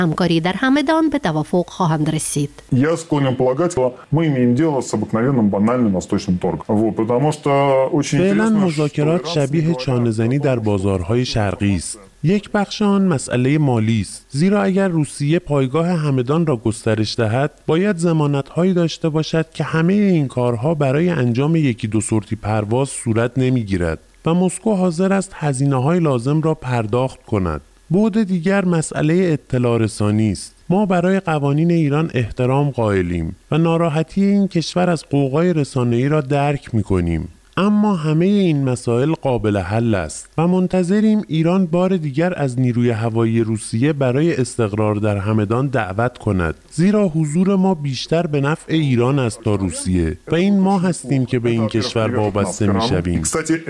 همکاری در همدان به توافق خواهند رسید. Я склонен полагать, что мы имеем дело с обыкновенным банальным восточным торгом. Потому что очень فعلا интересно, مذاکرات شبیه چانه‌زنی در بازارهای شرقی است. یک بخش آن مسئله مالی است، زیرا اگر روسیه پایگاه همدان را گسترش دهد باید ضمانت‌هایی داشته باشد که همه این کارها برای انجام یکی دو سورتی پرواز صورت نمی‌گیرد و مسکو حاضر است هزینه‌های لازم را پرداخت کند. بعد دیگر مسئله اطلاع رسانی است. ما برای قوانین ایران احترام قائلیم و ناراحتی این کشور از غوغای رسانه‌ای را درک می‌کنیم. اما همه این مسائل قابل حل است و منتظریم ایران بار دیگر از نیروی هوایی روسیه برای استقرار در همدان دعوت کند، زیرا حضور ما بیشتر به نفع ایران است تا روسیه و این ما هستیم که به این کشور وابسته می‌شویم.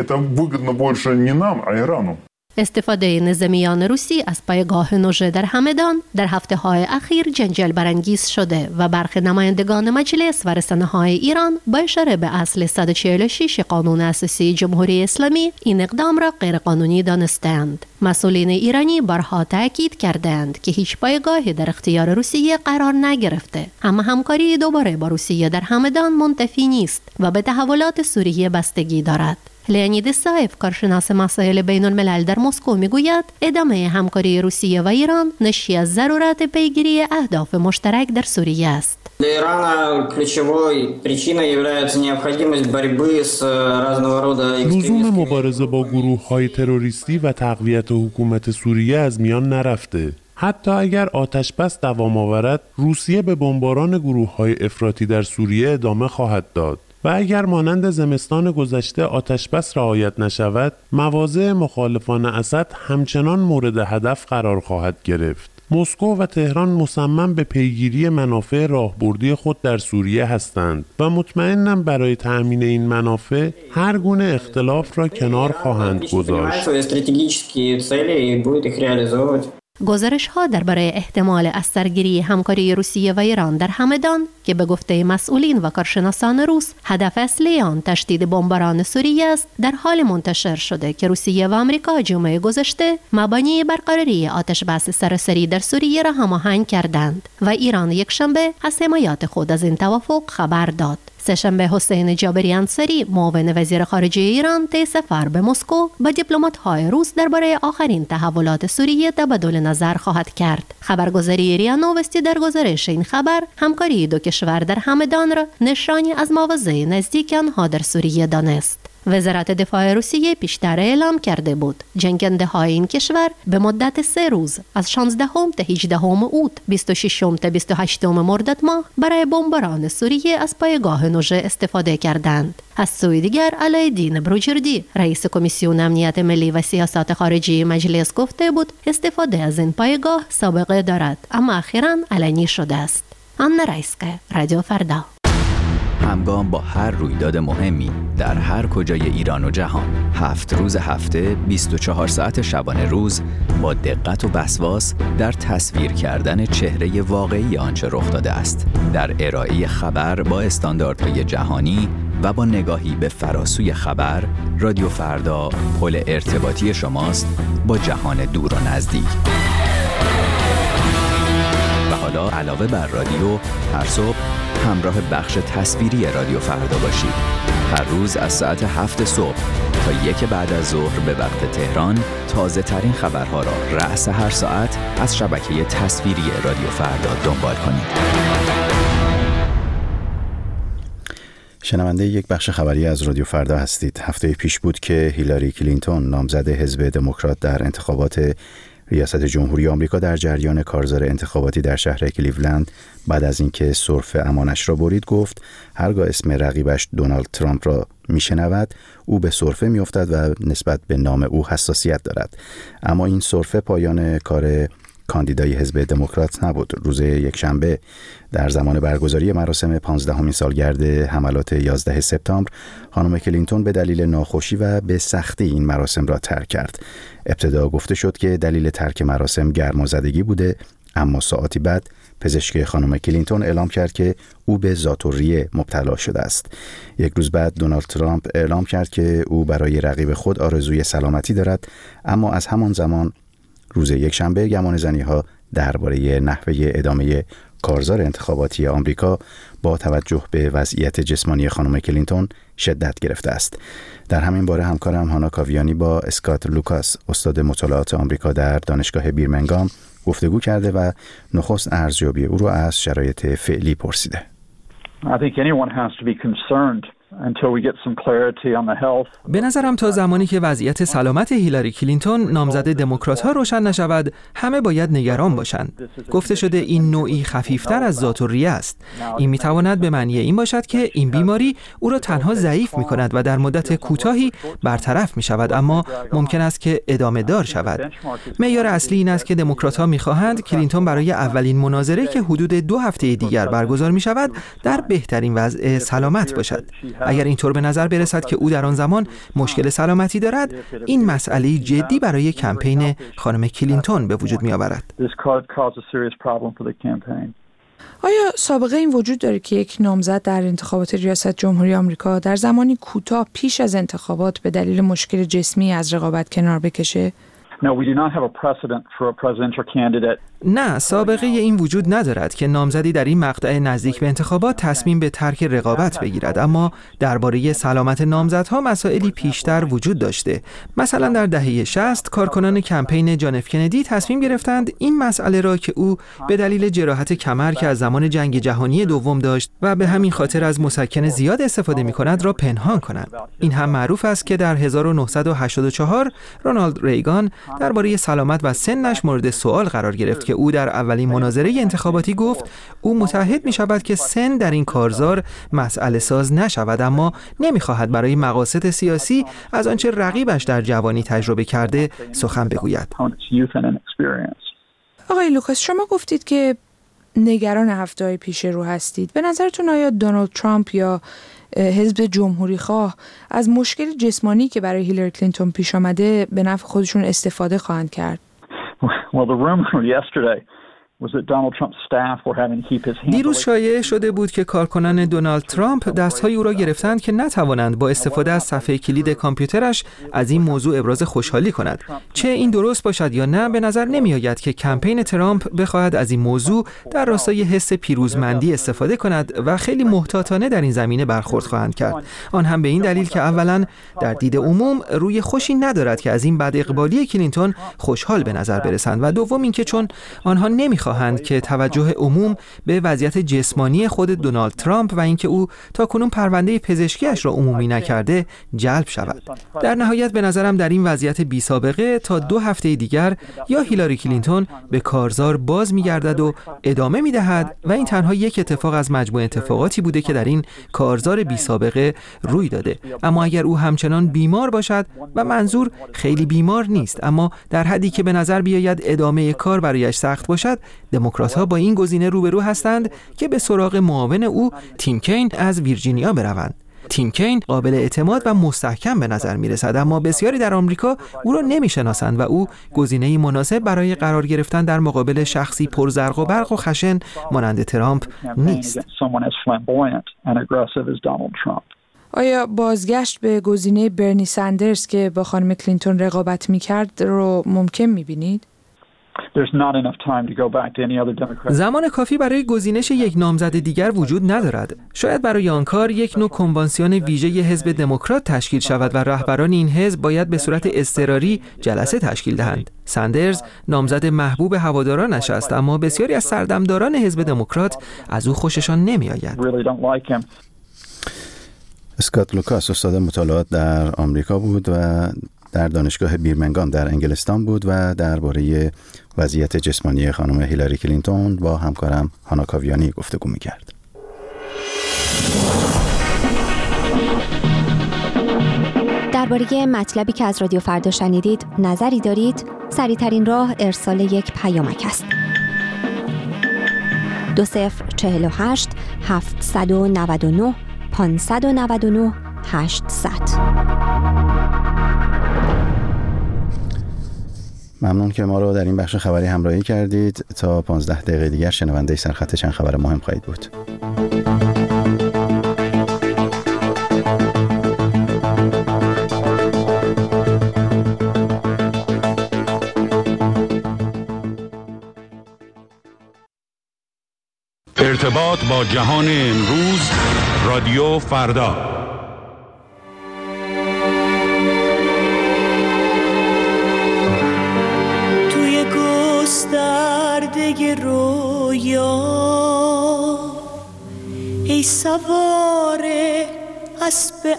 استفاده نظامیان روسی از پایگاه نوژه در همدان در هفته‌های اخیر جنجال برانگیز شده و برخی نمایندگان مجلس و رسانه‌های ایران با اشاره به اصل 146 قانون اساسی جمهوری اسلامی این اقدام را غیرقانونی دانستند. مسئولین ایرانی بارها تاکید کردند که هیچ پایگاهی در اختیار روسیه قرار نگرفته، اما همکاری دوباره با روسیه در همدان منتفی نیست و به تحولات سوریه بستگی دارد. لئونید سایف، کارشناس مسائل بین الملل در مسکو، میگوید ادامه همکاری روسیه و ایران ناشی از ضرورت پیگیری اهداف مشترک در سوریه است. Для Ирана ключевой причиной является необходимость борьбы с разного рода لزوم مبارزه با گروه‌های تروریستی و تقویت حکومت سوریه از میان نرفته. حتی اگر آتش بس دوام آورد، روسیه به بمباران گروه‌های افراطی در سوریه ادامه خواهد داد. و اگر مانند زمستان گذشته آتش بس رعایت نشود، مواضع مخالفان اسد همچنان مورد هدف قرار خواهد گرفت. مسکو و تهران مصمم به پیگیری منافع راهبردی خود در سوریه هستند و مطمئنم برای تأمین این منافع هر گونه اختلاف را کنار خواهند گذاشت. گزارش‌ها درباره احتمال از سرگیری همکاری روسیه و ایران در همدان که به گفته مسئولین و کارشناسان روس هدف اصلی آن تشدید بمباران سوریه است، در حال منتشر شده که روسیه و آمریکا جمعه گذشته مبانی برقراری آتش‌بس سراسری در سوریه را هماهنگ کردند و ایران یکشنبه از حمایت خود از این توافق خبر داد. سه‌شنبه حسین جابری انصاری، معاون وزیر خارجه ایران، طی سفر به مسکو با دیپلمات‌های روس درباره آخرین تحولات سوریه تبادل نظر خواهد کرد. خبرگزاری ریا نووستی در گزارش این خبر همکاری دو کشور در همدان را نشانی از مواضع نزدیک آنها در سوریه دانست. وزارت دفاع روسیه پیشتر اعلام کرده بود جنگنده های این کشور به مدت 3 روز از 16 تا 18 اوت 26 تا 28 مرداد ماه برای بمباران سوریه از پایگاه نوژه استفاده کردند. از سوی دیگر علایالدین بروجردی، رئیس کمیسیون امنیت ملی و سیاست خارجی مجلس، گفته بود استفاده از این پایگاه سابقه دارد اما اخیراً علنی شده است. آنا رایسکا، رادیو فردا. همگام با هر رویداد مهمی در هر کجای ایران و جهان، 7 روز هفته 24 ساعت شبانه روز با دقت و وسواس در تصویر کردن چهره واقعی آنچه رخ داده است، در ارائه خبر با استانداردهای جهانی و با نگاهی به فراسوی خبر. رادیو فردا پل ارتباطی شماست با جهان دور و نزدیک. و حالا علاوه بر رادیو، هر صبح همراه بخش تصویری رادیو فردا باشید. هر روز از ساعت 7 صبح تا 1 بعد از ظهر به وقت تهران تازه ترین خبرها را رأس هر ساعت از شبکه تصویری رادیو فردا دنبال کنید. شنونده یک بخش خبری از رادیو فردا هستید. هفته پیش بود که هیلاری کلینتون، نامزد حزب دموکرات در انتخابات ریاست جمهوری آمریکا، در جریان کارزار انتخاباتی در شهر کلیولند بعد از اینکه سرفه امانش را برید گفت هرگاه اسم رقیبش دونالد ترامپ را میشنود او به سرفه میافتد و نسبت به نام او حساسیت دارد. اما این سرفه پایان کار کاندیدای حزب دموکرات نبود. روز یکشنبه در زمان برگزاری مراسم 15مین سالگرد حملات 11 سپتامبر خانم کلینتون به دلیل ناخوشی و به سختی این مراسم را ترک کرد. ابتدا گفته شد که دلیل ترک مراسم گرمازدگی بوده، اما ساعتی بعد پزشک خانم کلینتون اعلام کرد که او به ذات‌الریه مبتلا شده است. یک روز بعد دونالد ترامپ اعلام کرد که او برای رقیب خود آرزوی سلامتی دارد، اما از همان زمان روز یکشنبه گمانه‌زنی‌ها درباره نحوه ادامه کارزار انتخاباتی آمریکا با توجه به وضعیت جسمانی خانم کلینتون شدت گرفته است. در همین باره همکارم هانا کاویانی با اسکات لوکاس، استاد مطالعات آمریکا در دانشگاه بیرمنگام، گفتگو کرده و نخست ارزیابی او را از شرایط فعلی پرسیده. I think anyone has to be concerned until we get some clarity on the health. به نظرم تا زمانی که وضعیت سلامت هیلاری کلینتون نامزد دموکرات‌ها روشن نشود، همه باید نگران باشند. گفته شده این نوعی خفیفتر از ذات‌الریه است. این می‌تواند به معنی این باشد که این بیماری او را تنها ضعیف می‌کند و در مدت کوتاهی برطرف می‌شود، اما ممکن است که ادامه دار شود. معیار اصلی این است که دموکرات‌ها می‌خواهند کلینتون برای اولین مناظره که حدود 2 هفته دیگر برگزار می‌شود، در بهترین وضع سلامت باشد. اگر اینطور به نظر برسد که او در آن زمان مشکل سلامتی دارد، این مسئله جدی برای کمپین خانم کلینتون به وجود می آورد. آیا سابقه این وجود داره که یک نامزد در انتخابات ریاست جمهوری آمریکا در زمانی کوتاه پیش از انتخابات به دلیل مشکل جسمی از رقابت کنار بکشه؟ نه، سابقه این وجود ندارد که نامزدی در این مقطع نزدیک به انتخابات تصمیم به ترک رقابت بگیرد، اما درباره سلامت نامزدها مسائلی پیشتر وجود داشته. مثلا در دهه 60 کارکنان کمپین جان اف کندی تصمیم گرفتند این مسئله را که او به دلیل جراحت کمر که از زمان جنگ جهانی دوم داشت و به همین خاطر از مسکن زیاد استفاده می‌کند را پنهان کنند. این هم معروف است که در 1984 رونالد ریگان درباره سلامت و سنش مورد سوال قرار گرفت که او در اولین مناظره انتخاباتی گفت او متعهد می شود که سن در این کارزار مسئله ساز نشود، اما نمی خواهد برای مقاصد سیاسی از آنچه رقیبش در جوانی تجربه کرده سخن بگوید. آقای لوکاس، شما گفتید که نگران هفته‌های پیش رو هستید. به نظرتون آیا دونالد ترامپ یا حزب جمهوری خواه از مشکل جسمانی که برای هیلاری کلینتون پیش آمده به نفع خودشون استفاده خواهند کرد؟ دیروز شایعه شده بود که کارکنان دونالد ترامپ دستهای او را گرفتند که نتوانند با استفاده از صفحه کلید کامپیوترش از این موضوع ابراز خوشحالی کند. چه این درست باشد یا نه، به نظر نمی آید که کمپین ترامپ بخواهد از این موضوع در راستای حس پیروزمندی استفاده کند و خیلی محتاطانه در این زمینه برخورد خواهند کرد. آن هم به این دلیل که اولا در دید عموم روی خوشی ندارد که از این بد اقبالی کلینتون خوشحال به نظر برسند و دوم اینکه چون آنها نمی‌خواهند که توجه عموم به وضعیت جسمانی خود دونالد ترامپ و اینکه او تاکنون پرونده پزشکیش را عمومی نکرده جلب شود. در نهایت به نظرم در این وضعیت بی سابقه تا 2 هفته دیگر یا هیلاری کلینتون به کارزار باز می‌گردد و ادامه می‌دهد و این تنها یک اتفاق از مجموعه اتفاقاتی بوده که در این کارزار بی سابقه روی داده. اما اگر او همچنان بیمار باشد و منظور خیلی بیمار نیست، اما در حدی که به نظر بیاید ادامه کار برایش سخت باشد، دموکرات‌ها با این گزینه روبرو هستند که به سراغ معاون او تیم کین از ویرجینیا بروند. تیم کین قابل اعتماد و مستحکم به نظر می‌رسد، اما بسیاری در آمریکا او را نمی‌شناسند و او گزینه‌ای مناسب برای قرار گرفتن در مقابل شخصی پرزرق و برق و خشن مانند ترامپ نیست. آیا بازگشت به گزینه برنی سندرز که با خانم کلینتون رقابت می‌کرد رو ممکن می‌بینید؟ زمان کافی برای گزینش یک نامزد دیگر وجود ندارد. شاید برای آن کار یک نوع کنوانسیون ویژه حزب دموکرات تشکیل شود و رهبران این حزب باید به صورت اضطراری جلسه تشکیل دهند. سندرز نامزد محبوب هوادارانش است، اما بسیاری از سردمداران حزب دموکرات از او خوششان نمی‌آید. اسکات لوکاس استاد مطالعات در آمریکا بود و در دانشگاه بیرمنگام در انگلستان بود و درباره وضعیت جسمانی خانم هیلاری کلینتون با همکارم هانا کاویانی گفتگو می‌کرد. درباره مطلبی که از رادیو فردا شنیدید نظری دارید؟ سریع‌ترین راه ارسال یک پیامک است. 2048 799 599 800. ممنون که ما رو در این بخش خبری همراهی کردید. تا 15 دقیقه دیگر شنونده سرخط چند خبر مهم خواهید بود. ارتباط با جهان امروز، رادیو فردا. توی گسترده رویا ای سوار اسب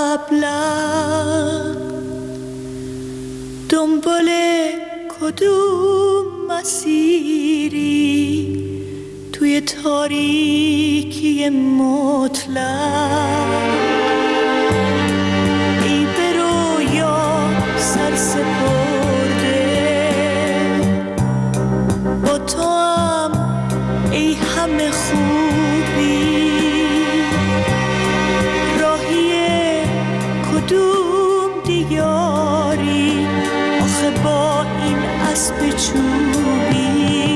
ابله، دنبال کدوم مسیری توی تاریکی مطلق؟ ای به رویا سر سپرده، با تو هم ای همه خوبی، راهی کدوم دیاری آخه با این اسب چوبی؟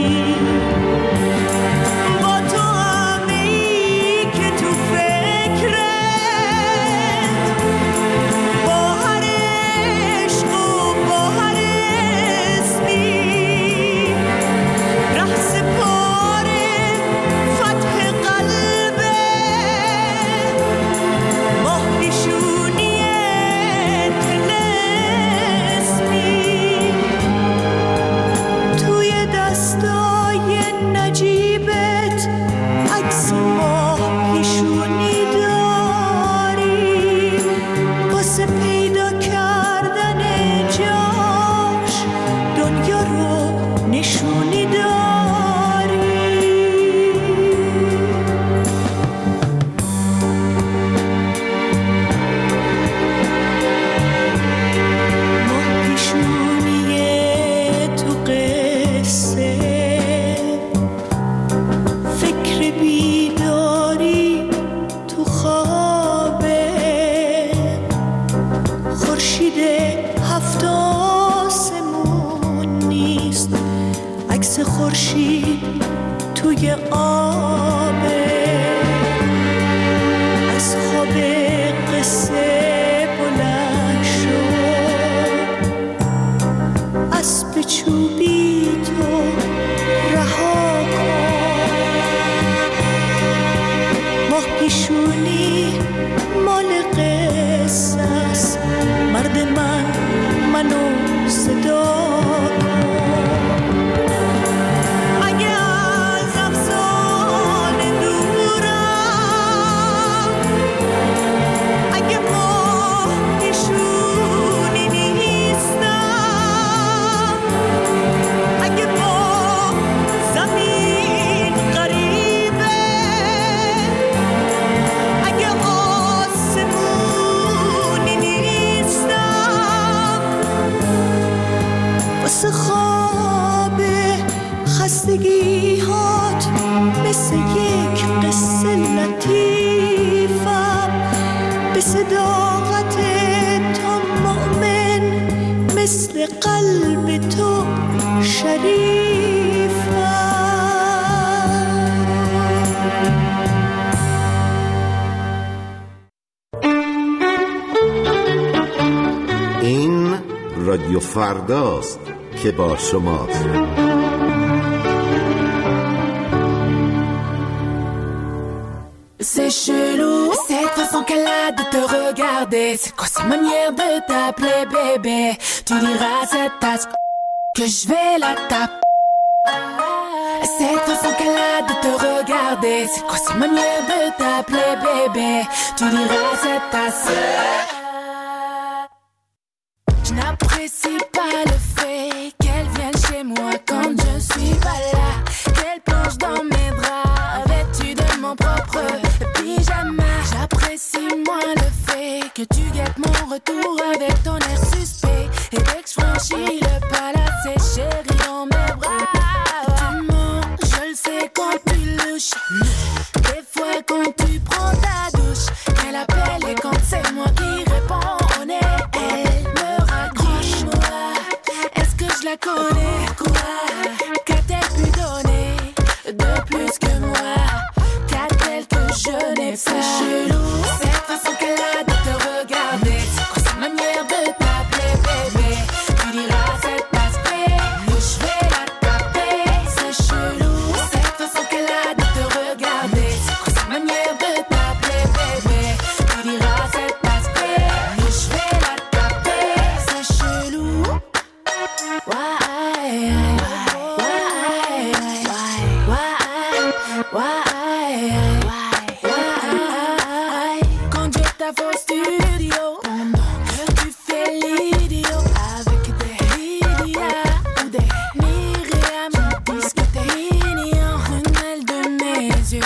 رادیو فرداست که با شماست. C'est chelou, cette façon qu'elle a de te regarder. C'est quoi cette manière de t'appeler bébé? Tu diras à cette tasse que je vais la taper. Cette façon qu'elle a de te regarder. C'est quoi cette manière de t'appeler bébé? Tu diras à cette tasse. Je n'apprécie pas le fait qu'elle vienne chez moi quand je suis pas là. Qu'elle plonge dans mes draps vêtue de mon propre pyjama. J'apprécie moins le fait que tu guettes mon retour avec ton air suspect. Et dès que je franchis le palace, c'est chéri dans mes bras. Tu mens, je le sais quand tu louches. Des fois quand tu prends ta douche, elle appelle et quand c'est moi qui réponds, on est elle me raccroche.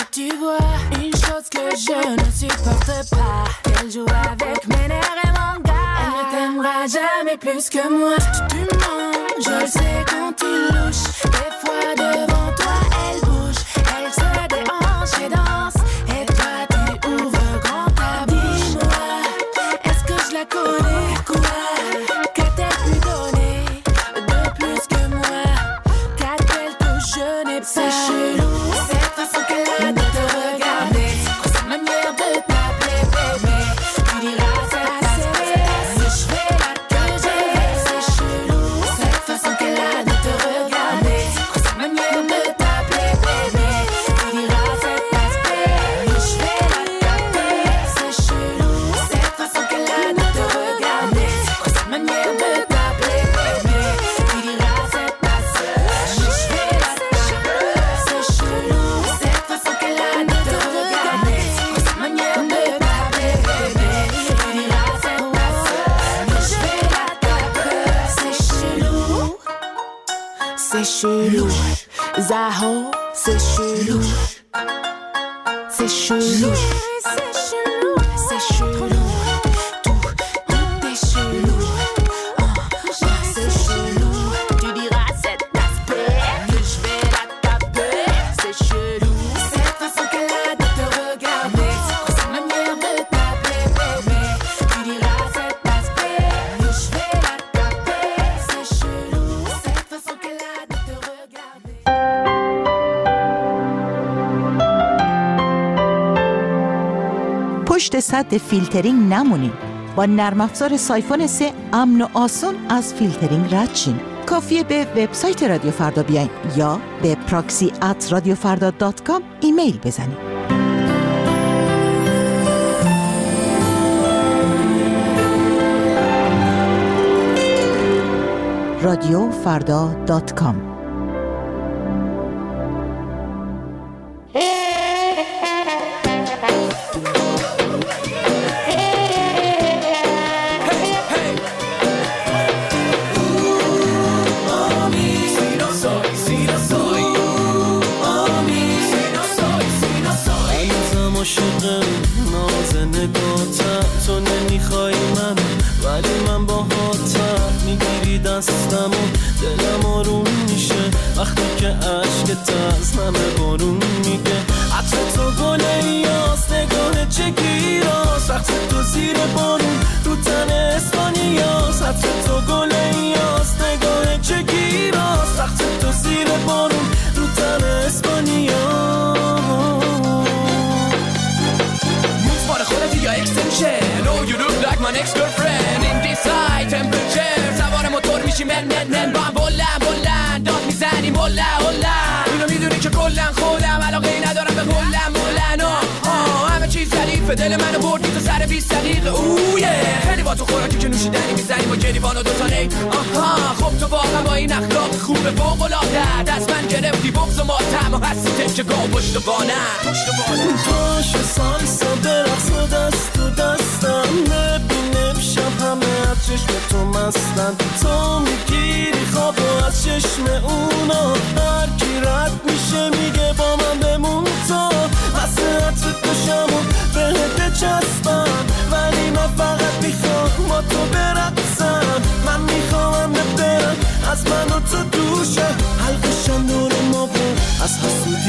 tu vois une chose que je ne supporte pas, qu'elle joue avec mes nerfs et mon gars. Elle ne t'aimera jamais plus que moi. Tu mens, je le sais quand tu louches. Des fois devant toi elle bouge, elle se déhanche et danse, et toi tu ouvres grand ta bouche. Dis-moi, est-ce que je la connais? Quoi? Qu'a-t-elle pu donner de plus que moi? Qu'a-t-elle que je n'ai pas? C'est chelou, cette façon qu'elle a de te regarder, sa manière de t'appeler bébé. Tu diras c'est assez, si je fais là que je vais. C'est chelou, cette façon qu'elle a de te regarder, sa manière de t'appeler bébé. Tu diras c'est assez, si je fais là taper. C'est chelou, cette façon qu'elle a de te regarder, sa manière de t'appeler bébé. Tu diras c'est assez, si je fais là taper. C'est chelou, cette façon qu'elle a de te regarder, sa manière de t'appeler bébé. Tu diras c'est assez, si je fais là taper. C'est chelou, c'est chelou. Zaho, c'est chelou, c'est chelou, c'est chelou, tout est chelou. C'est chelou, tu diras cet aspect que je vais la taper. C'est chelou, cette façon qu'elle a de te regarder, sa manière de t'appeler bébé. Tu diras cet aspect que je vais la taper. C'est chelou, cette façon qu'elle a de te regarder. پشت سد فیلترینگ نمونین. با نرم افزار سایفون 3 امن و آسون از فیلترینگ رد شین. کافیه به وبسایت رادیو فردا بیاین یا به proxy@radiofarda.com ایمیل بزنین. radiofarda.com تو نمیخوای من ولی من با هاتم میگیری دستمو دلم آروم میشه وقتی که عشقت از همه بارون میگه عطر تو گل ایاس نگاه چگیراس وقت تو زیر بارون رو تن اسپانیاس عطر تو گل ایاس نگاه چگیراس وقت تو زیر بارون رو تن اسپانیاس خودت یا اکستنشن Oh you look like my next girlfriend In this high temperature سوار موتور میشی من با هم بلند داد میزنیم هلا اینو میدونی که کلن خودم علاقه ای ندارم به هلن همه چیز ظریفه دل منو بردی تو سر 20 دقیقه خیلی با تو خوراکی که نوشیدنی میزنی با گریبان و دوتا نی خب تو واقعا با این اخلاق خوبه فوق‌العاده دست من گرفتی بغض و ماتم و هستی تکه گاه پشت بانم پاش سالسا برقص و دست تو دستم ببینم شب همه از چشم تو مستن تو میگیری خواب و از چشم اونا هر کی رد میشه میگه با من بمون تو مسئلت دوشم و بهت بچسبم ولی من فقط میخوام با تو برقصم من میخوام برم از من و تو دوشه حلقشم دور ما بود از حسودی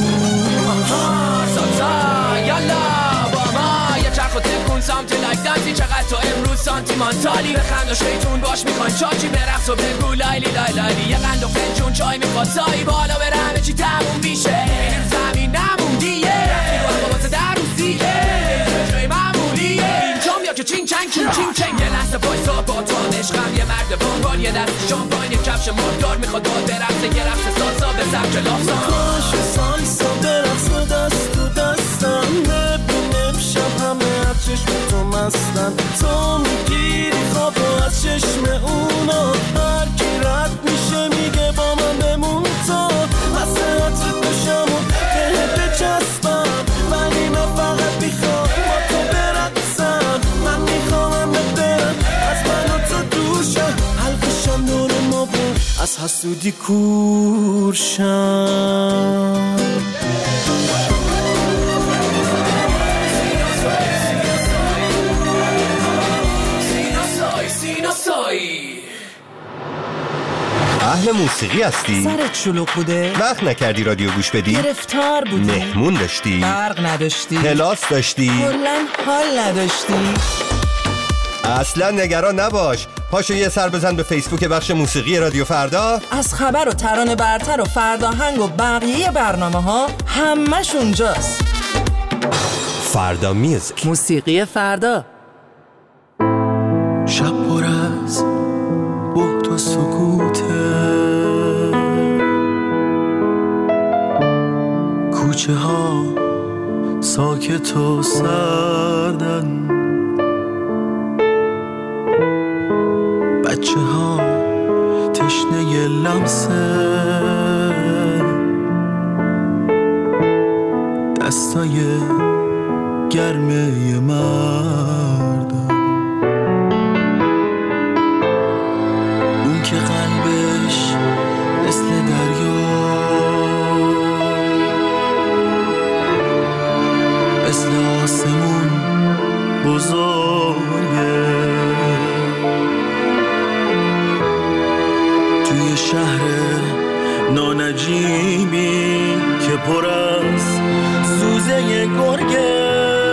سالسا یالا با ما یه چرخ و تکون سامتی لایک دانسی چقدر تو امروز سانتیمانتالی بخند و شیطون باش میخوان چاچی برقص و بگو لایلی یه قند و فنجون چای میخواد سایی بالا بره همه چی تموم میشه این زمین نموندیه رفتی با بابات در روزیه جای معمولیه اینجام یا که چین چنگ یه لحظه بایسا با تو عشقم یه مرد بانبان یه دست شامپاین یه کفش مردار میخواد با برقصه یه رقص سالسا به سبک لافسان کاش سالسا برقص و دست تو دستم ببینم شب همه از چشم تو مستن تو میگیری خواب و از چشم اونا هر کی رد میشه میگه با من بمون تو مسئلت دوشم و بهت بچسبم ولی من فقط میخوام با تو برقصم من میخوام برم از من و تو دوشم حلقشم دور ما بود از حسودی کورشم اهل موسیقی هستی؟ سرت شلوغ بوده؟ وقت نکردی رادیو گوش بدی؟ گرفتار بودی؟ مهمون داشتی؟ برق نداشتی؟ کلاس داشتی؟ کلاً حال نداشتی؟ اصلا نگران نباش. پاشو یه سر بزن به فیسبوک بخش موسیقی رادیو فردا. از خبر و ترانه برتر و فرداهنگ و بقیه برنامه ها همش اونجاست. فردا میوزیک، موسیقی فردا. شب پر از بهت و سکوته، کوچه ها ساکت و سردن، بچه ها تشنه لمسه، دستای گرمه مردم، اون که قلبش مثل دریا، مثل آسمون بزرگه، توی شهر نانجیبی که پر از سوزه گرگه،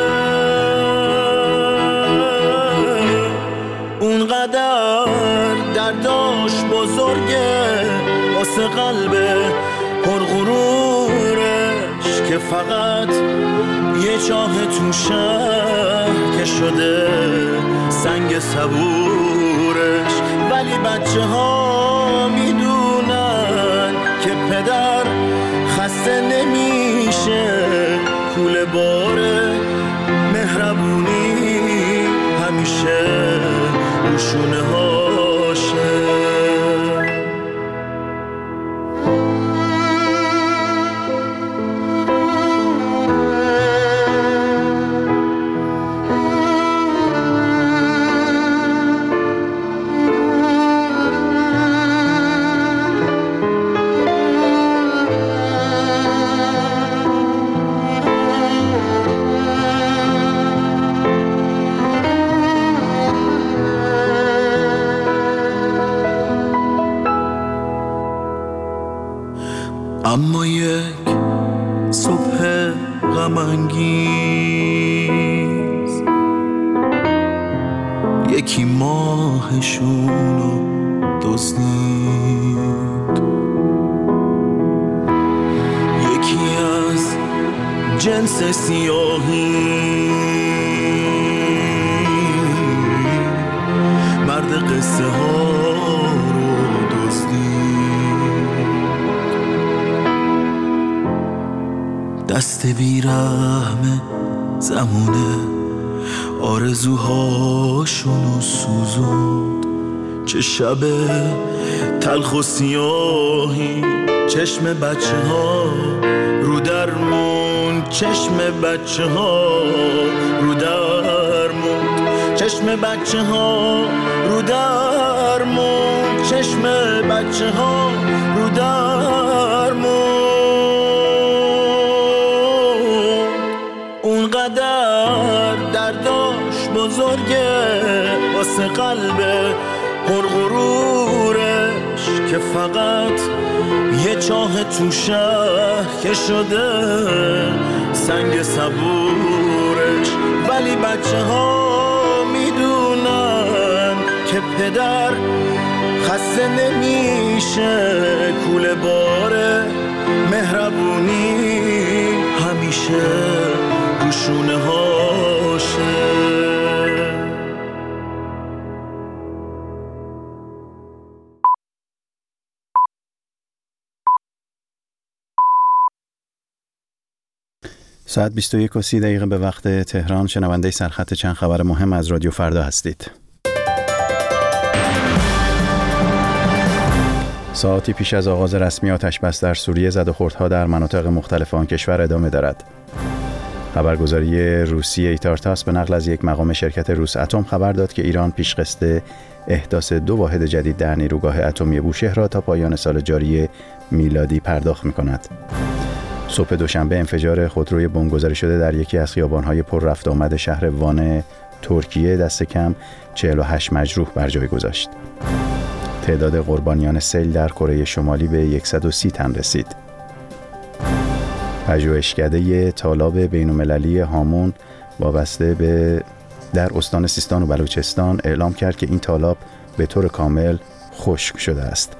اونقدر درداش بزرگه واسه قلب پرغرورش که فقط یه چاه تو شهر که شده سنگ صبورش. ولی بچه ها میدونن که پدر خسته نمیشه، کوله باره مهربونی همیشه روشونه هاشه. اما یک صبح غم‌انگیز یکی ماهشونو دزدید، یکی از جنس سیاهی مرد قصه ها رو دزدید، دست بیرحم زمونه آرزوهاشونو سوزوند. چه شب تلخ و سیاهی، چشم بچه ها رو درمون، چشم بچه ها رو درمون، چشم بچه ها رو درمون، چشم بچه ها رو درمون. اونقدر درداش بزرگه واسه قلب پرغرورش که فقط یه چاه تو شهر که شده سنگ صبورش. ولی بچه ها میدونن که پدر خسته نمیشه، کوله باره مهربونی همیشه روشونه هاشه. ساعت 21:30 به وقت تهران. شنونده سرخط چند خبر مهم از رادیو فردا هستید. ساعتی پیش از آغاز رسمی آتش‌بس در سوریه زدوخوردها در مناطق مختلف آن کشور ادامه دارد. خبرگزاری روسیه ایتارتاس به نقل از یک مقام شرکت روس اتم خبر داد که ایران پیش‌قصد احداث 2 واحد جدید در نیروگاه اتمی بوشهر را تا پایان سال جاری میلادی پرداخت می‌کند. صبح دوشنبه انفجار خودروی بمبگذاری شده در یکی از خیابان‌های پر رفت آمد شهر وان ترکیه دست کم 48 مجروح بر جای گذاشت. تعداد قربانیان سیل در کره شمالی به 130 تن رسید. پژوهشکده تالاب بین‌المللی هامون وابسته به در استان سیستان و بلوچستان اعلام کرد که این تالاب به طور کامل خشک شده است.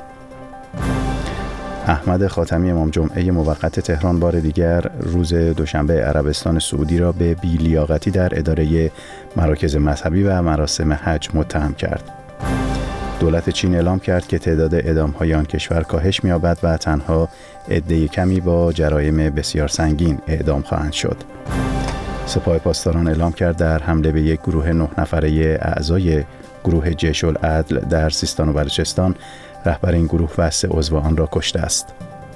احمد خاتمی امام جمعه موقت تهران بار دیگر روز دوشنبه عربستان سعودی را به بی‌لیاقتی در اداره مراکز مذهبی و مراسم حج متهم کرد. دولت چین اعلام کرد که تعداد اعدام‌های آن کشور کاهش می‌یابد و تنها عده کمی با جرایم بسیار سنگین اعدام خواهند شد. سپاه پاسداران اعلام کرد در حمله به یک گروه 9 نفره اعضای گروه جیش العدل در سیستان و بلوچستان رهبر این گروه و 3 عضو آن را کشته است.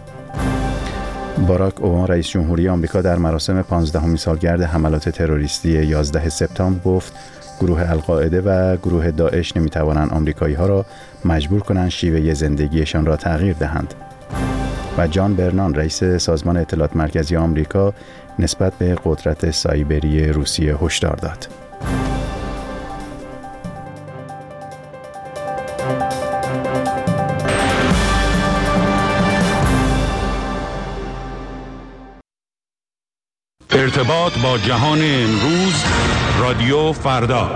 باراک اوباما رئیس جمهوری آمریکا در مراسم 15مین سالگرد حملات تروریستی 11 سپتامبر گفت گروه القاعده و گروه داعش نمی‌توانند آمریکایی‌ها را مجبور کنند شیوه زندگیشان را تغییر دهند. و جان برنان رئیس سازمان اطلاعات مرکزی آمریکا نسبت به قدرت سایبری روسیه هشدار داد. ارتباط با جهان امروز رادیو فردا.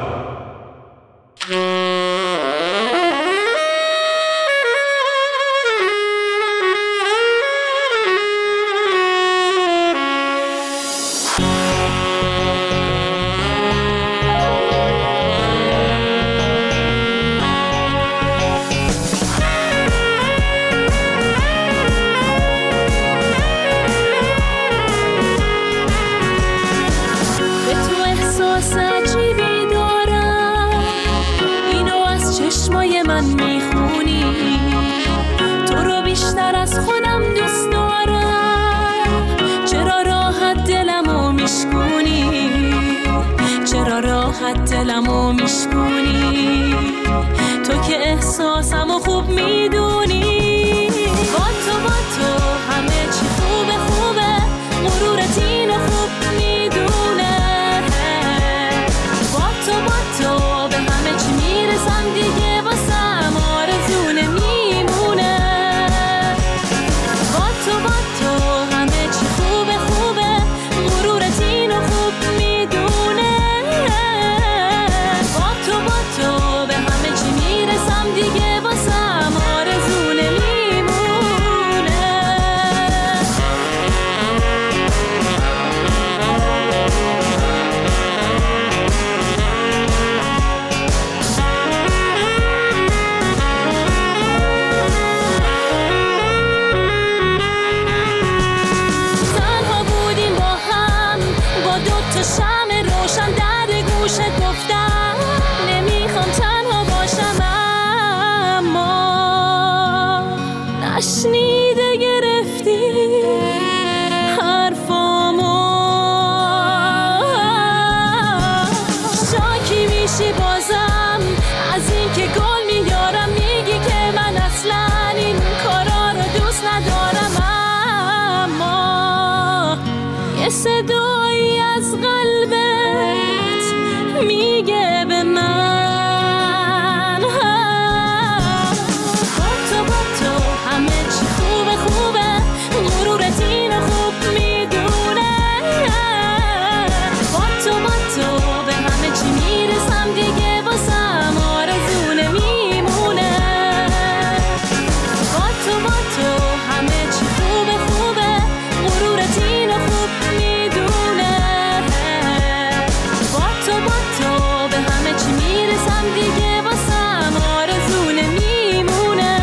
دلمو میشکونی تو که احساسمو خوب میدونی با تو همه چی خوبه مرورت اینو خوب میدونه با تو به همه چی میرسم دیگه واسم آرزونه میمونه با تو همه چی خوبه مرورت اینو خوب میدونه تو به همه چی میرسم دیگه واسم آرزونه میمونه تنها بودیم با هم با 2 تا شمع روشن در گوشت گفتم تنها باشم اما نشنیده گرفتی حرفامو شاکی میشی بازم از این که گل میارم میگی که من اصلا این کارا رو دوست ندارم اما یه صدایی از قلبت میگه به من مرورت اینو خوب میدونه با تو به همه چی میرسم دیگه واسم آرزونه میمونه با تو همه چی خوبه مرورت اینو خوب میدونه با تو به همه چی میرسم دیگه واسم آرزونه میمونه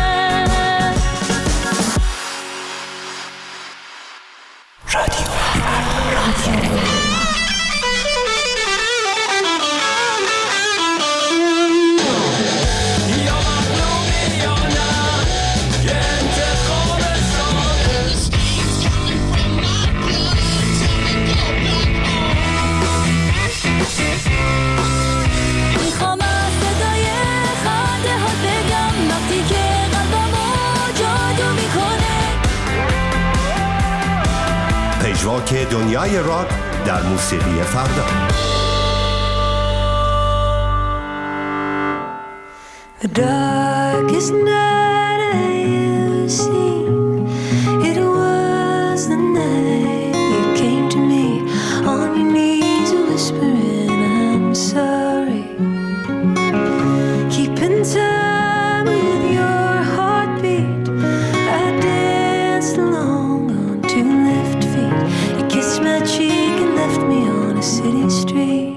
پژواک دنیای راک در موسیقی فردا. The darkest night I ever seen. It was the night you came to me on your knees whispering I'm sorry. Keeping time with your heartbeat, I danced along on 2 left feet. You kissed my cheek and left me on a city street.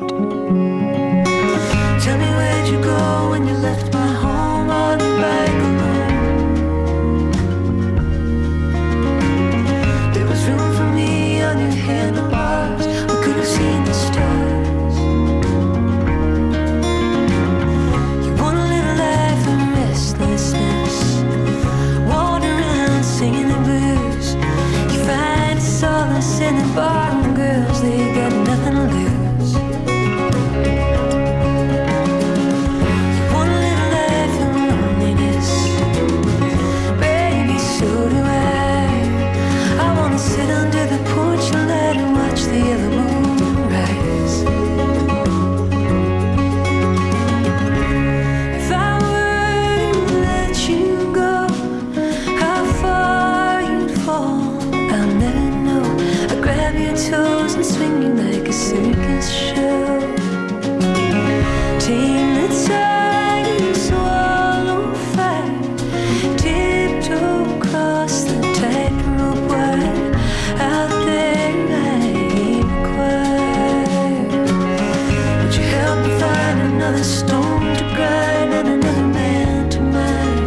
Tell me where'd you go when you left my home on your bike alone? There was room for me on your handlebars. We could have seen the stars. You want a little life of restlessness, wander around singing the blues. You find solace in the bottom girls, they got nothing to lose. Sit under the porch and let her watch the yellow moon rise. If I were to let you go, how far you'd fall, I'll never know. I'd grab your toes and swing you like a circus show. Tame the tiger, swallow fire, tiptoe across the tightrope wire. Out there I inquire. Would you help me find another stone to grind and another man to mine?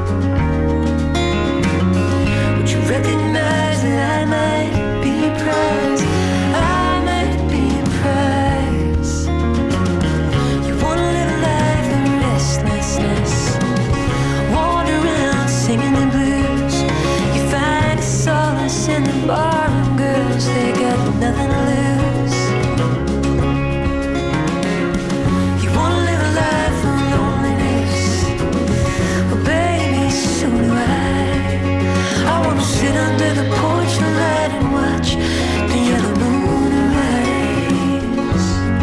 Would you recognize that I might be a prize? I might be a prize. You want a little life of restlessness, wander around singing the blues. You find solace in the barroom girls, they got nothing to lose. You wanna live a life of loneliness, well baby, so do I wanna sit under the porch and light and watch the yellow moon rise.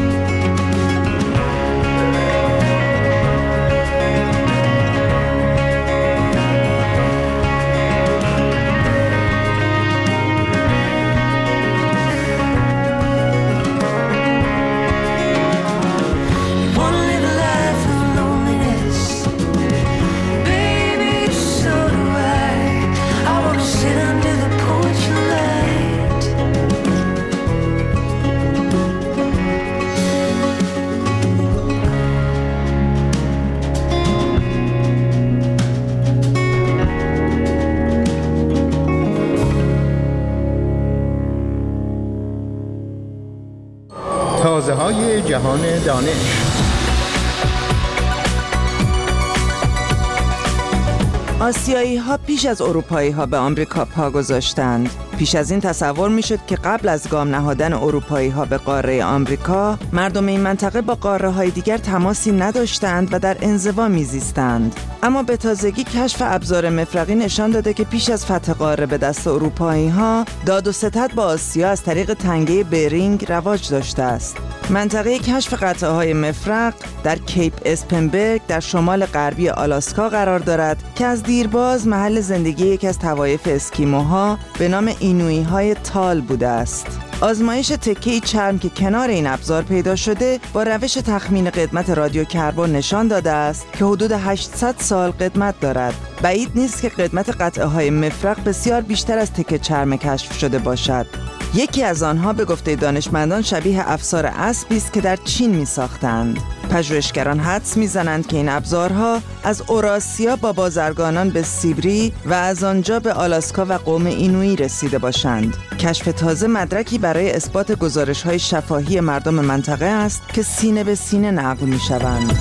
تازه‌های جهان دانش. آسیایی ها پیش از اروپایی ها به آمریکا پا گذاشتند. پیش از این تصور می شد که قبل از گام نهادن اروپایی ها به قاره آمریکا، مردم این منطقه با قاره های دیگر تماسی نداشتند و در انزوا می زیستند. اما به تازگی کشف ابزار مفرقی نشان داده که پیش از فتح قاره به دست اروپایی ها، داد و ستد با آسیا از طریق تنگه برینگ رواج داشته است. منطقه کشف قطعه های مفرق در کیپ اسپنبرگ در شمال غربی آلاسکا قرار دارد که از دیرباز محل زندگی یکی از طوایف اسکیموها به نام اینویی های تال بوده است. آزمایش تکه‌ای چرم که کنار این ابزار پیدا شده با روش تخمین قدمت رادیوکربن نشان داده است که حدود 800 سال قدمت دارد. بعید نیست که قدمت قطعه های مفرق بسیار بیشتر از تکه چرم کشف شده باشد. یکی از آنها به گفته دانشمندان شبیه افسار اسبی است که در چین می ساختند. پژوهشگران حدس می‌زنند که این ابزارها از اوراسیا با بازرگانان به سیبری و از آنجا به آلاسکا و قوم اینویی رسیده باشند. کشف تازه مدرکی برای اثبات گزارش‌های شفاهی مردم منطقه است که سینه به سینه نقل می‌شوند.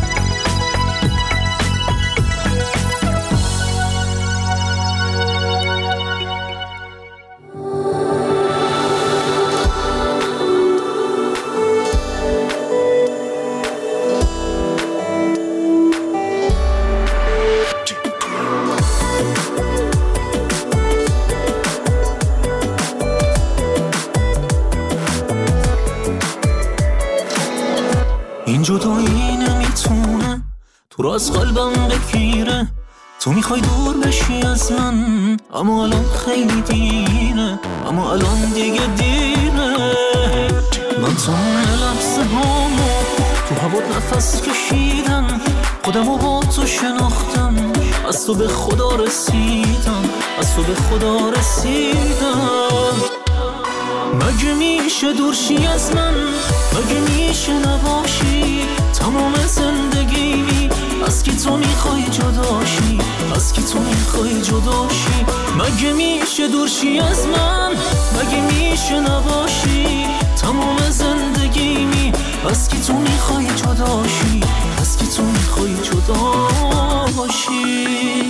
این جدایی نمیتونه تو رو از قلبم بگیره. تو میخوای دور بشی از من، اما الان خیلی دیره، اما الان دیگه دیره. من تمام لحظه هامو تو هوا نفس کشیدم، خودمو با تو شناختم، از تو به خدا رسیدم، از تو به خدا رسیدم. مگه میشه دورشی از من، مگه میشه نباشی تمام زندگی، از کی تو میخوای جداشی، از کی تو میخوای جداشی. مگه میشه دورشی از من، مگه میشه نباشی تمام زندگی، از کی تو میخوای جداشی، از کی تو میخوای جداشی.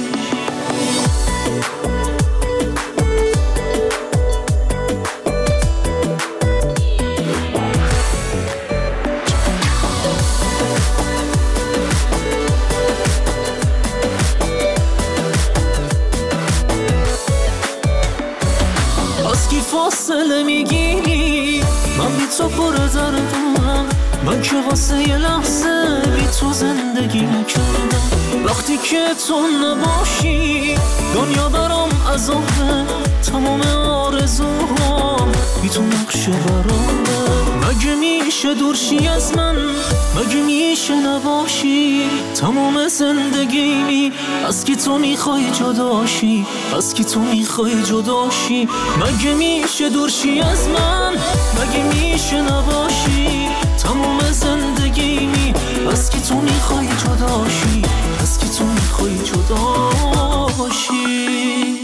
فاصله میگیری، من بی تو پر دردم، من که واسه یه لحظه بی تو زندگی نکردم. وقتی که تو نباشی دنیا برام عذابه، تمام آرزوهام بی تو نقشه برامه. مگه میشه دورشی از من، مگه میشه نباشی تمام زندگی، از کی تو میخوای جداشی، از کی تو میخوای جداشی. مگه میشه دورشی از من، مگه میشه نباشی تمام زندگی، از کی تو میخوای جداشی، از کی تو میخوای جداشی.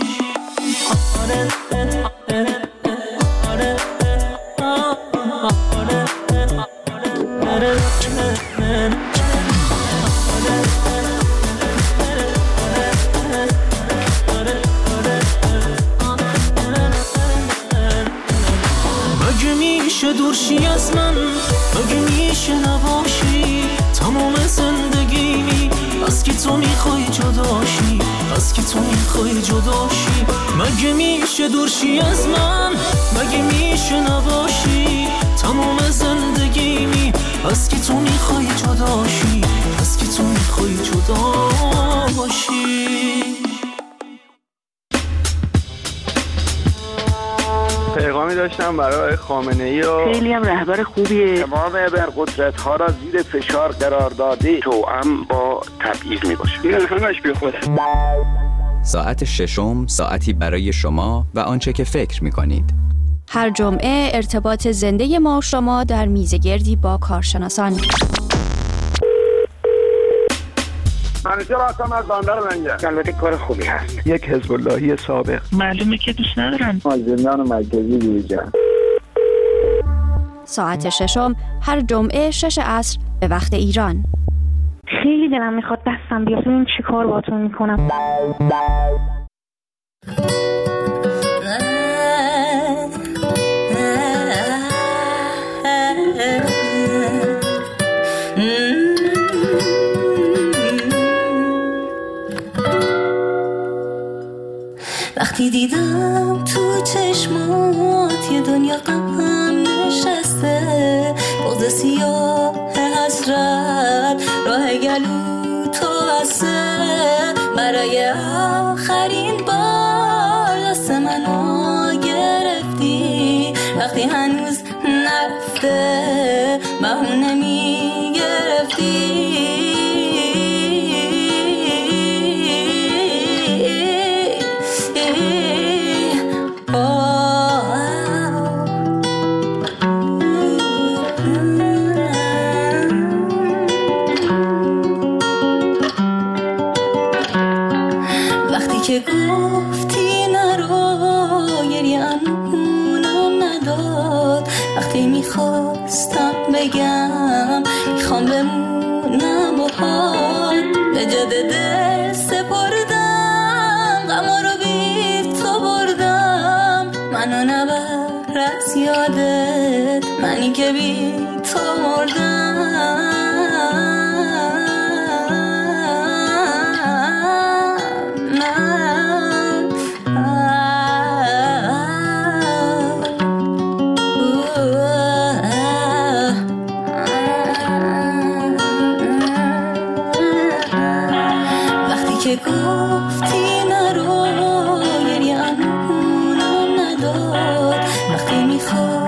مگه میشه دورشی از من، مگه میشه نباشی تمام زندگی، از کی تو میخوای جداشی، از کی تو میخوای جداشی. مگه میشه دورشی از من، مگه میشه نباشی تمام زندگی، از کی تو میخوای جداشی، از کی تو میخوای جداشی. پیغامی داشتم برای خامنه‌ای و خیلی هم رهبر خوبیه. تمام ابرقدرت‌ها را زیر فشار قرار داده، توأم با تبعیض میباشه. این همش بیخوده. ساعت ششم، ساعتی برای شما و آنچه که فکر می‌کنید. هر جمعه ارتباط زنده ما و شما در میزگردی با کارشناسان. منیجر هستم از بندر منجر. البته کار خوبی هست. یک حزب اللهی سابق. معلومه که دوست ندارن. از زندان مرکزی بیرون. ساعت ششم هر جمعه 6 عصر به وقت ایران. خیلی دلم میخواد دستم بیاد، این چی کار باهاتون میکنم. وقتی دیدم تو چشمات یه دنیا غم نشسته، بغض سیاه حسرت راه گلو تو بسته، برای آخرین بار دست منو گرفتی، وقتی هنوز نرفته بهونه میگرفتی. که گفتی نرو گریه امونم نداد، وقتی میخواستم بگم میخوام بمونم و حال به جد دل سپردم، غما رو بی تو بردم، منو نبر از یادت، منی که بی تو مردم.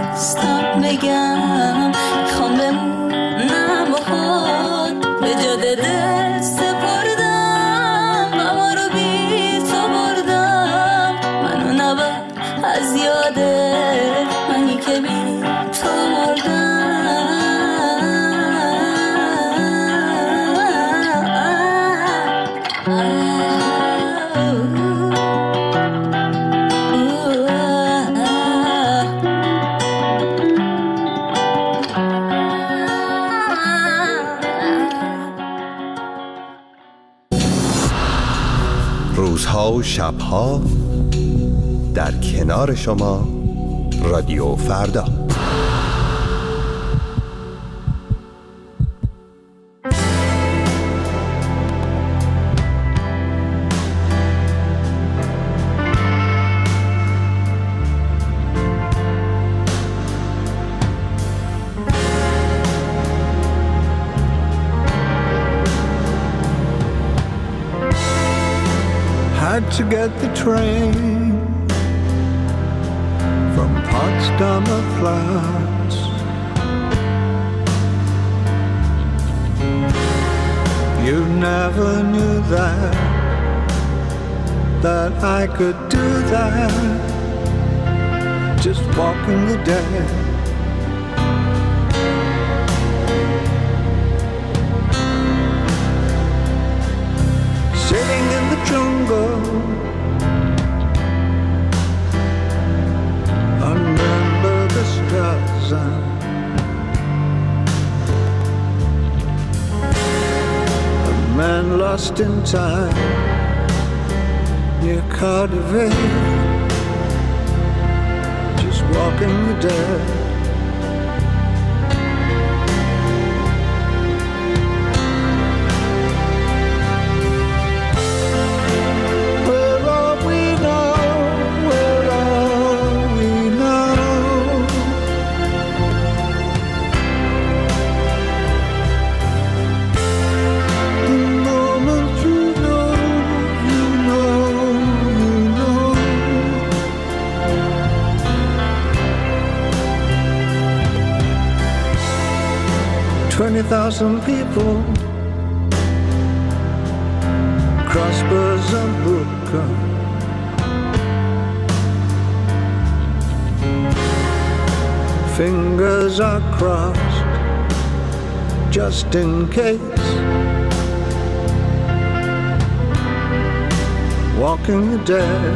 نخواستم بگم میخوام بمونم با خود به جاده دل سپردم غما رو بی تو بردم منو نبر از یاده منی که بی تو مردم روزها و شبها در کنار شما رادیو فردا. Had to get the train from Potsdamer Platz. You never knew that I could do that, just walking the dead. Sitting in the jungle under the stars, a man lost in time near Cardiff, just walking the dead. Thousand people cross Bersenbrücke, fingers are crossed just in case, walking the dead.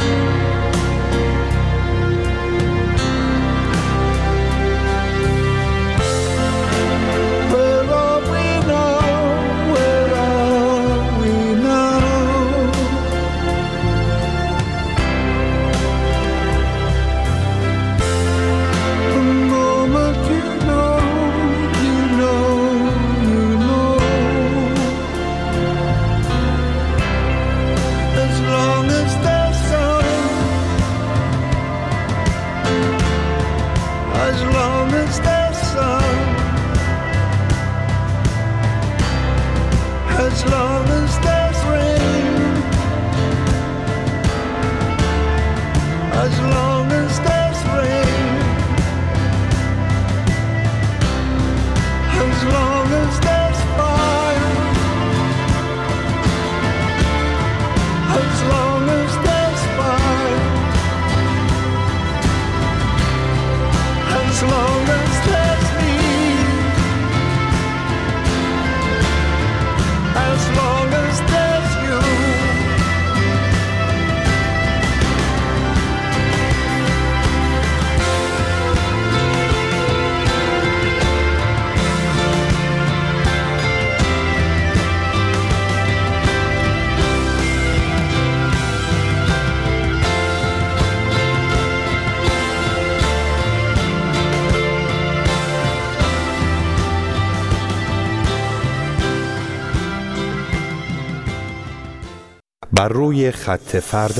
بر روی خط فردا.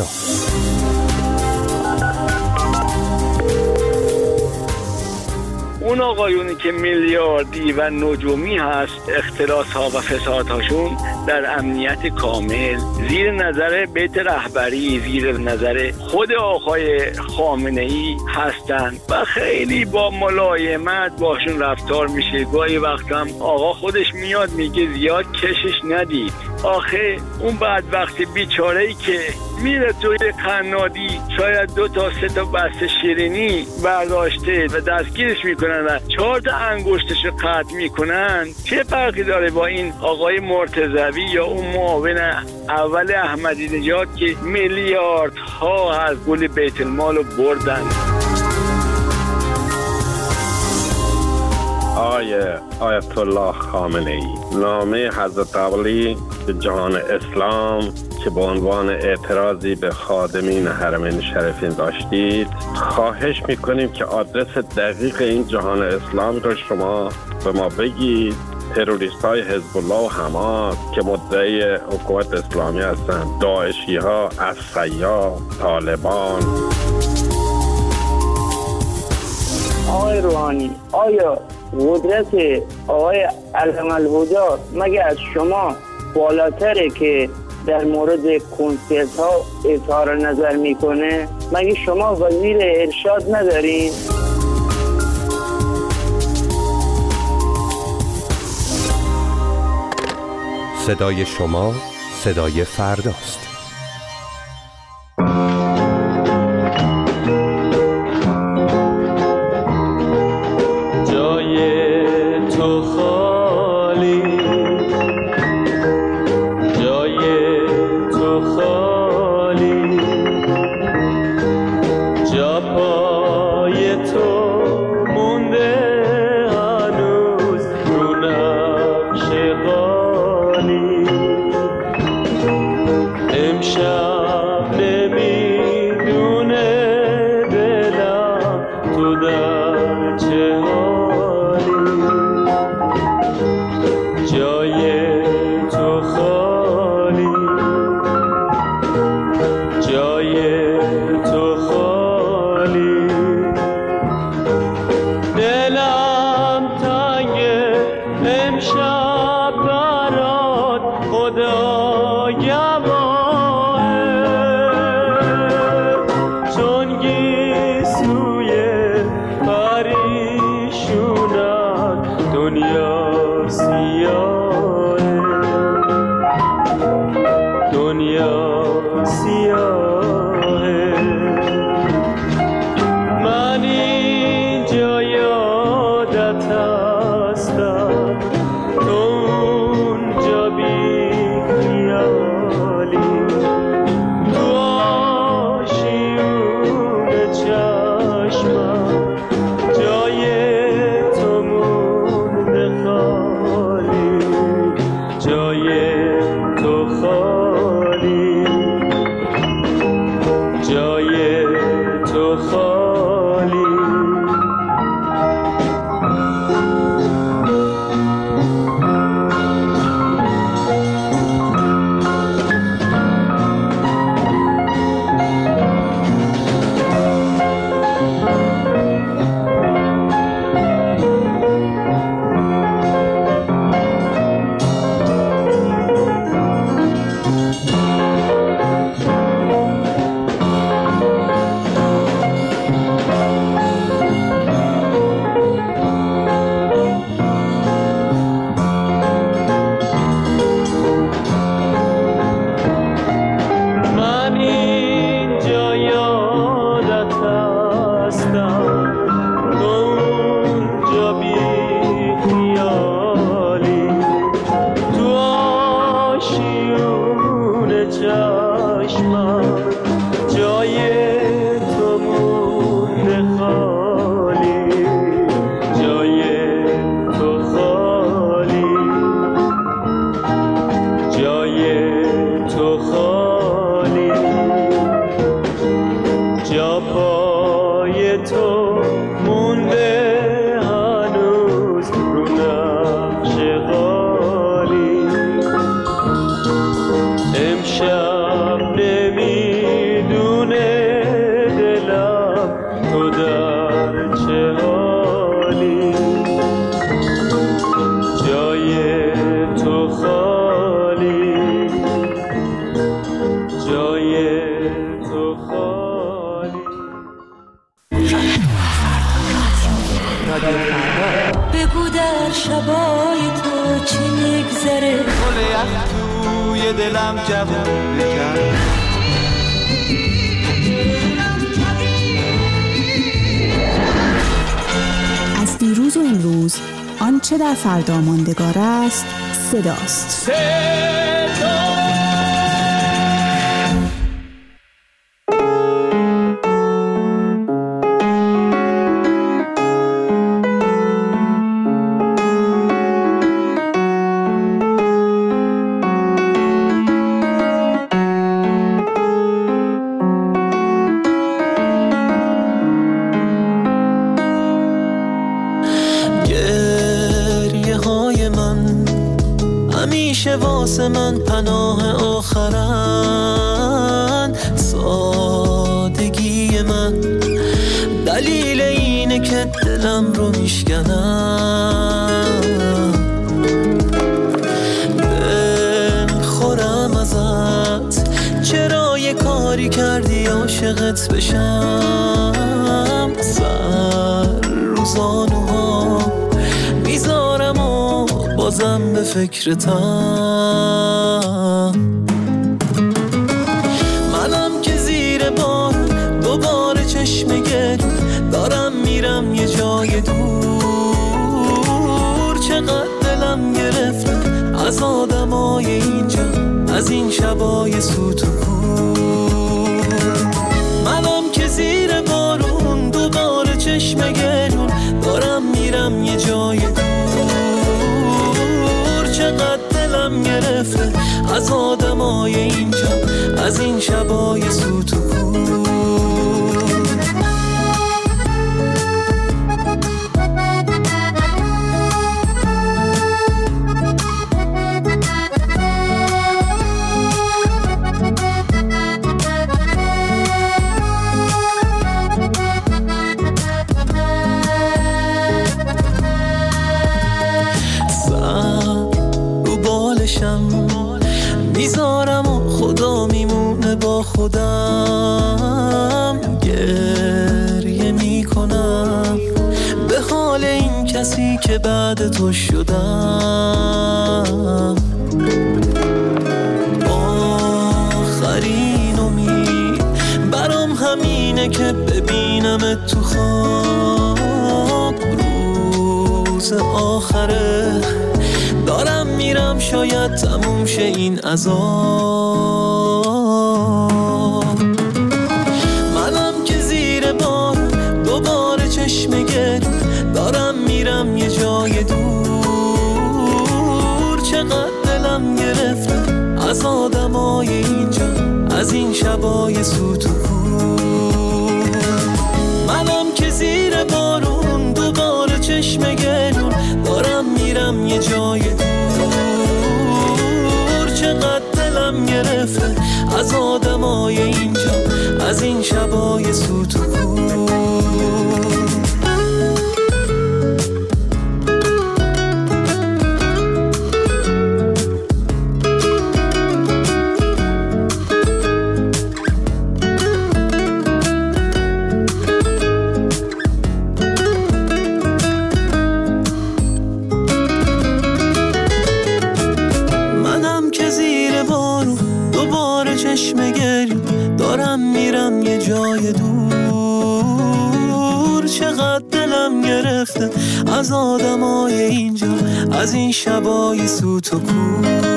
اون آقایونی که میلیاردی و نجومی هست اختلاس ها و فساد هاشون در امنیت کامل زیر نظر بیت رهبری، زیر نظر خود آقای خامنه ای هستن و خیلی با ملایمت باشون رفتار میشه. گاهی وقت هم آقا خودش میاد میگه زیاد کشش ندید. آخه اون بدبخت بیچاره‌ای که میره توی قنادی شاید 2 تا 3 تا بسته شیرینی برداشته و دستگیرش میکنن و 4 تا انگشتش قطع میکنن، چه فرقی داره با این آقای مرتضوی یا اون معاون اول احمدی نژاد که میلیاردها از پول بیت المال رو بردن؟ آیت الله خامنه ای نامه حضرت علی به جهان اسلام که به عنوان اعتراضی به خادمین حرمین شریفین داشتید، خواهش میکنیم که آدرس دقیق این جهان اسلام را شما به ما بگید. تروریست های حزب الله و حماس که مدعی حکومت اسلامی هستند، داعشی ها، عصیا، طالبان. آقای روحانی، آیا قدرت آقای علم الهدی مگه از شما بالاتره که در مورد کنسرت ها اظهار نظر میکنه؟ مگه شما وزیر ارشاد ندارین؟ صدای شما صدای فرداست. رادیو فردا. بگو در شبای تو چی میگذره، گل یخ توی دلم جوون بکن. از دیروز و امروز آنچه در فردا ماندگار است صداست. واسه من پناه آخرن، سادگی من دلیل اینه که دلم رو میشکنم. دل خورم ازت، چرا یه کاری کردی عاشقت بشم. سر روزانوها میذارم و بازم به فکرتم. منم که زیر بار دوباره چشم گرم دارم میرم یه جای دور. چقدر دلم گرفته از آدمای اینجا، از این شبای سوت و کور. منم که زیر بارون دوباره چشم گرم دارم میرم یه جای دور. چقدر دلم گرفته از آدمای اینجا، از این شبای سوت و کور. میذارم و خدا میمونه با خودم. گریه میکنم به حال این کسی که بعد تو شدم. آخرین امید برام همینه که ببینم تو خواب. روز آخره دارم میرم، شاید تموم شه این عذاب. منم که زیر بار دوباره چشم گرم دارم میرم یه جای دور. چقدر دلم گرفته از آدمای اینجا، از این شبای سوت و کور. منم که زیر بارون دوباره چشم گرم دارم میرم یه جای دور. چقدر دلم گرفته از آدمای اینجا، از این شبای سوت و کور. چشم گرم دارم میرم یه جای دور. چقدر دلم گرفته از آدمای اینجا، از این شبای سوت و کور.